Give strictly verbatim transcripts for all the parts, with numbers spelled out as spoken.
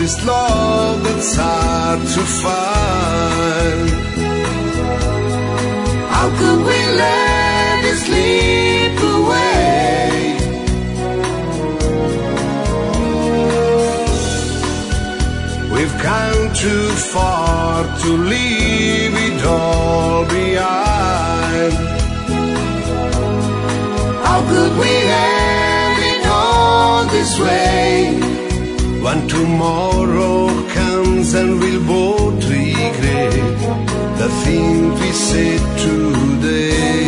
this love that's hard to find? How could we let it slip away? We've come too far to leave it all behind. How could we have it all this way? When tomorrow comes and we'll both regret the things we said today.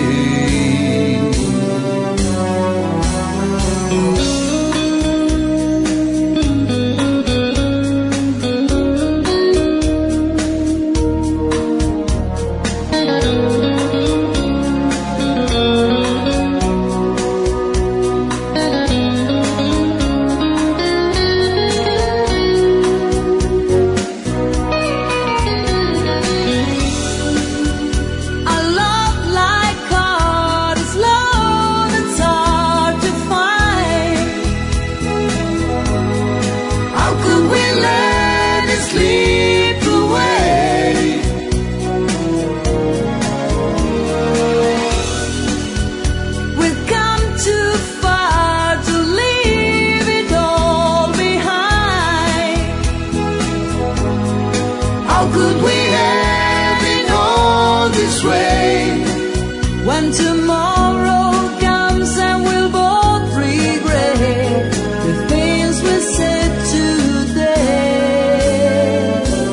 When tomorrow comes and we'll both regret the things we said today.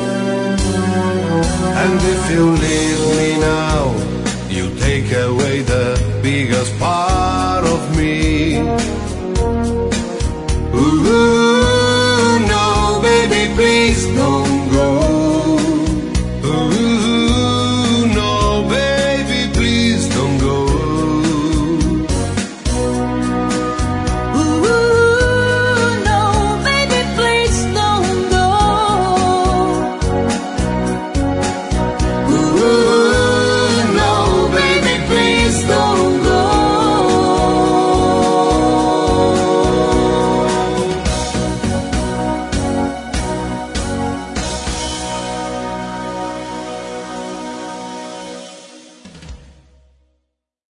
And if you leave me now, you take away the biggest part.